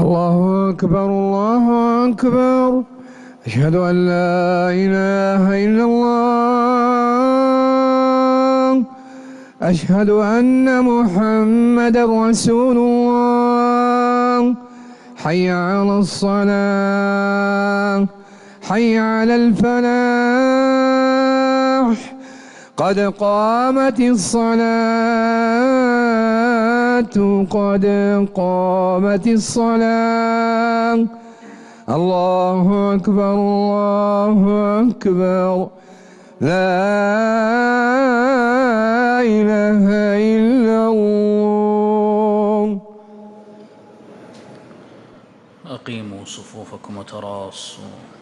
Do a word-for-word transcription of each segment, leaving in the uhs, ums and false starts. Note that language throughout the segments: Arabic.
الله أكبر الله أكبر. أشهد أن لا إله إلا الله. أشهد أن محمد رسول الله. حي على الصلاة، حي على الفلاح، قد قامت الصلاة، قد قامت الصلاة. الله أكبر الله أكبر. لا إله إلا الله. أقيموا صفوفكم وتراصوا،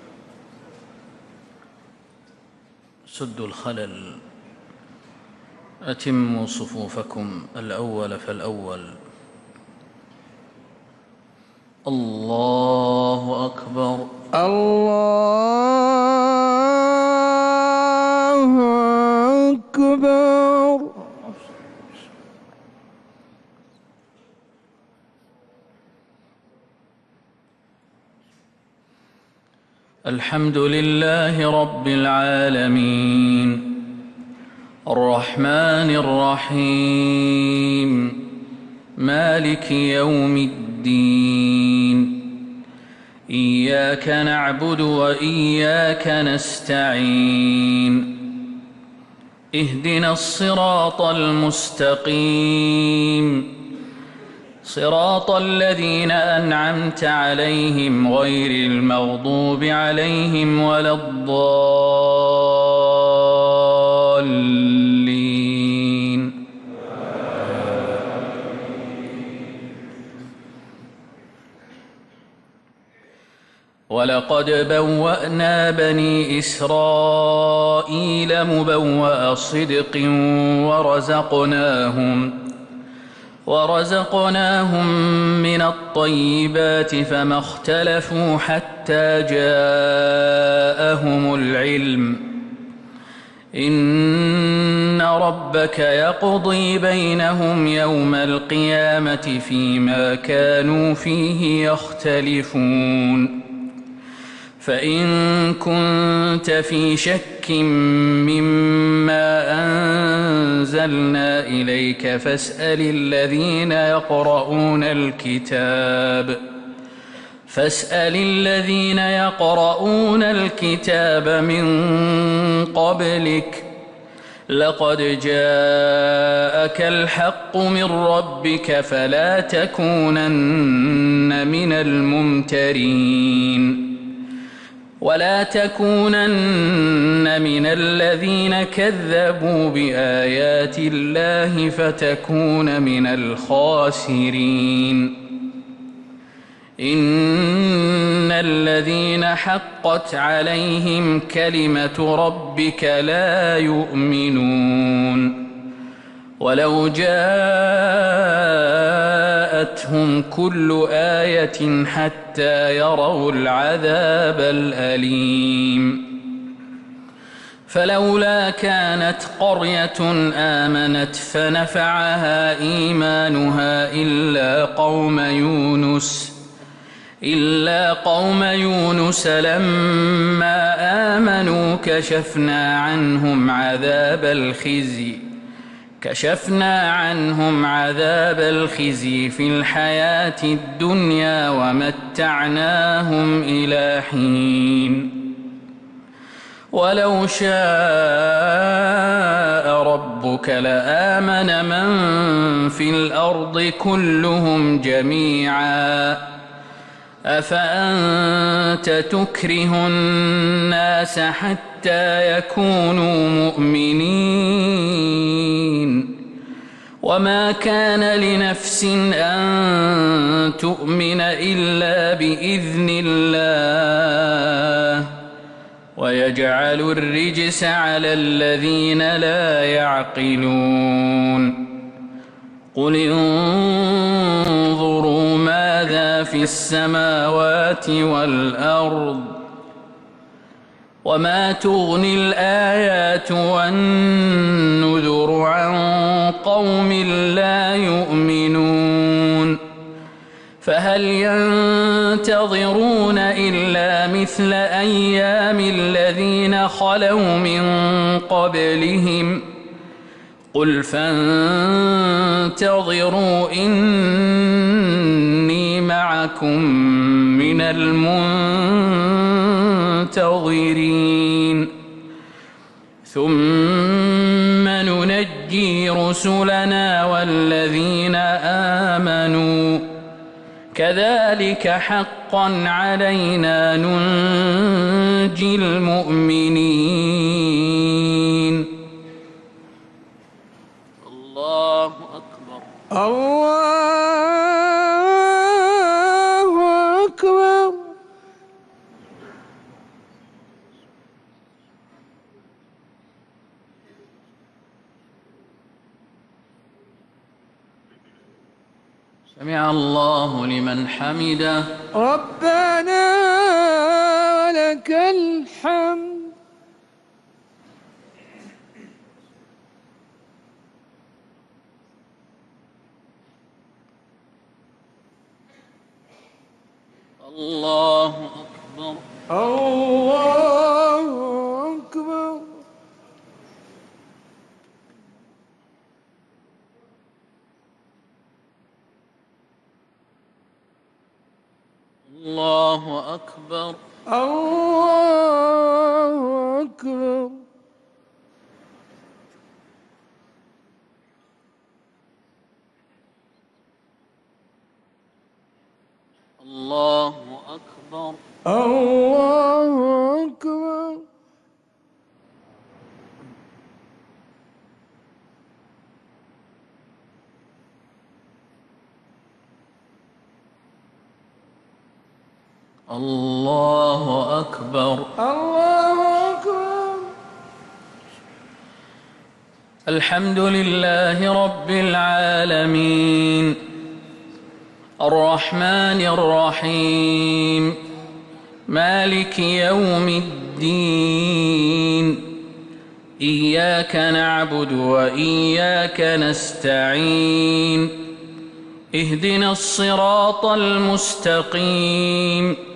سدوا الخلل، أتموا صفوفكم الأول فالأول. الله أكبر الله أكبر. الحمد لله رب العالمين، الرحمن الرحيم، مالك يوم الدين. إياك نعبد وإياك نستعين. اهدنا الصراط المستقيم، صراط الذين أنعمت عليهم غير المغضوب عليهم ولا الضالين. ولقد بوأنا بني إسرائيل مبوأ صدق ورزقناهم ورزقناهم من الطيبات فما اختلفوا حتى جاءهم العلم. إن ربك يقضي بينهم يوم القيامة فيما كانوا فيه يختلفون. فإن كنت في شك مما أنزلنا إليك فاسأل الذين يقرؤون الكتاب فاسأل الذين يقرؤون الكتاب من قبلك، لقد جاءك الحق من ربك فلا تكونن من الممترين، ولا تكونن من الذين كذبوا بآيات الله فتكون من الخاسرين. إن الذين حقت عليهم كلمة ربك لا يؤمنون، ولو جاءتهم كل آية حتى يروا العذاب الأليم. فلولا كانت قرية آمنت فنفعها إيمانها إلا قوم يونس إلا قوم يونس لما آمنوا كشفنا عنهم عذاب الخزي كشفنا عنهم عذاب الخزي في الحياة الدنيا ومتعناهم إلى حين. ولو شاء ربك لآمن من في الأرض كلهم جميعا، أفأنت تكره الناس حتى يكونوا مؤمنين؟ وما كان لنفس أن تؤمن إلا بإذن الله، ويجعل الرجس على الذين لا يعقلون. قل انظروا ماذا في السماوات والأرض وما تغني الآيات والنذر عن قوم لا يؤمنون. فهل ينتظرون إلا مثل أيام الذين خلوا من قبلهم قل فانتظروا إني معكم من المنتظرين ثم ننجي رسلنا والذين آمنوا كذلك حقا علينا ننجي المؤمنين. الله أكبر. الله أكبر. سمع الله لمن حمده. ربنا ولك الحمد. الله أكبر. الله أكبر. الله أكبر. الله أكبر. الله أكبر. الله أكبر. الله أكبر. الله أكبر. الحمد لله رب العالمين الرحمن الرحيم مالك يوم الدين إياك نعبد وإياك نستعين اهدنا الصراط المستقيم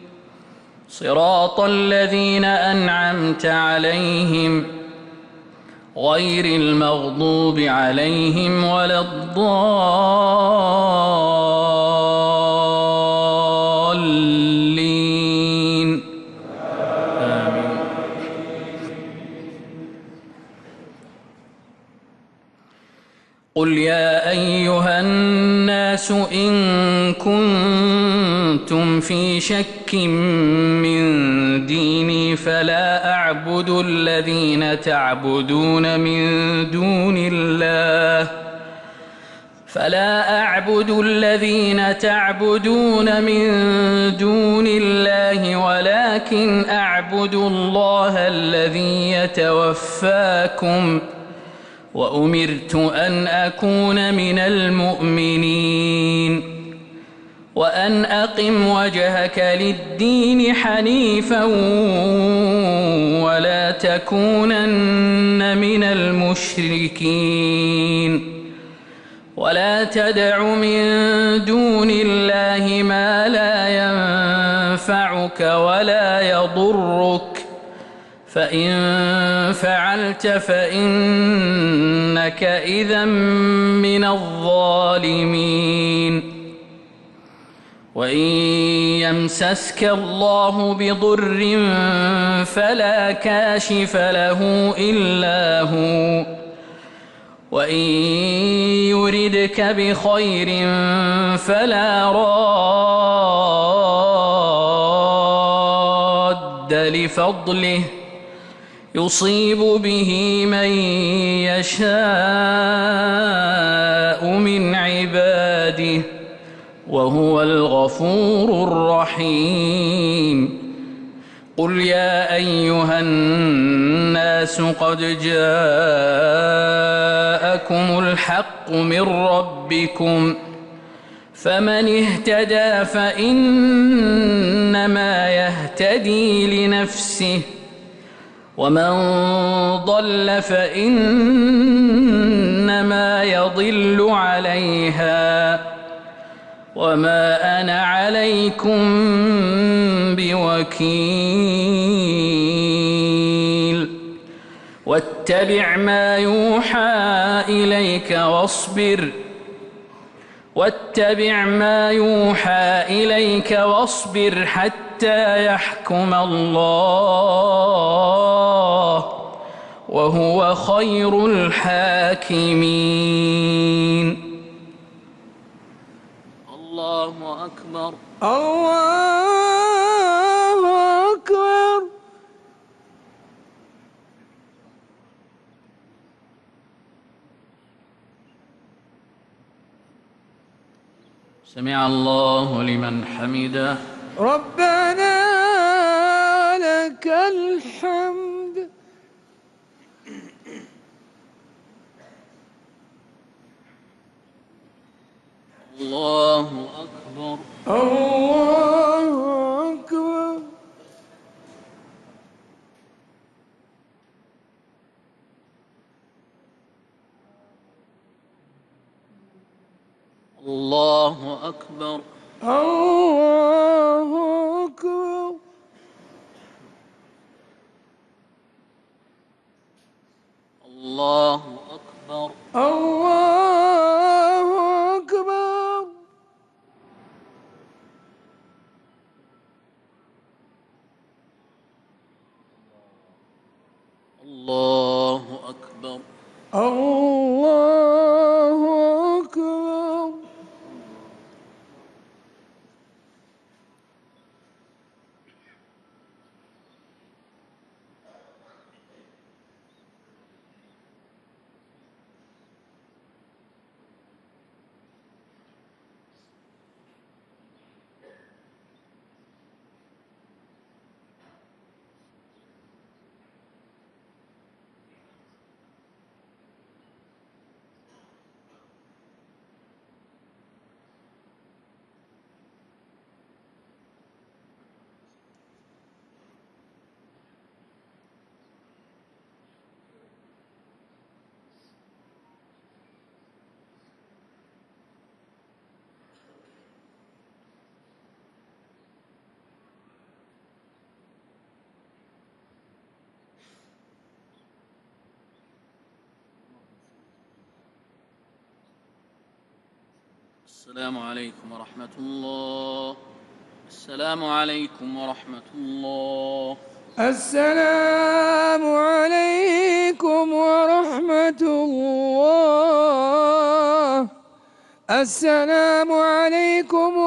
صراط الذين أنعمت عليهم غير المغضوب عليهم ولا الضالين آمين. قل يا أيها الناس إن كنتم في شك من ديني فلا أعبد الذين تعبدون من دون الله فلا أعبد الذين تعبدون من دون الله ولكن أعبد الله الذي يتوفاكم وأمرت أن أكون من المؤمنين وأن أقم وجهك للدين حنيفا ولا تكونن من المشركين ولا تدع من دون الله ما لا ينفعك ولا يضرك فإن فعلت فإنك إذا من الظالمين وإن يمسسك الله بضر فلا كاشف له إلا هو وإن يردك بخير فلا راد لفضله يصيب به من يشاء من عباده وهو الغفور الرحيم. قل يا أيها الناس قد جاءكم الحق من ربكم فمن اهتدى فإنما يهتدي لنفسه ومن ضل فإنما يضل عليها وما أنا عليكم بوكيل واتبع ما يوحى إليك واصبر واتبع ما يوحى إليك واصبر حتى يحكم الله وهو خير الحاكمين. الله أكبر. الله أكبر. سمع الله لمن حمده. ربنا لك الحمد. الله أكبر. الله أكبر. الله أكبر. الله أكبر. الله أكبر. الله أكبر. الله أكبر. الله أكبر. السلام عليكم ورحمة الله. السلام عليكم ورحمة الله. السلام عليكم ورحمة الله. السلام عليكم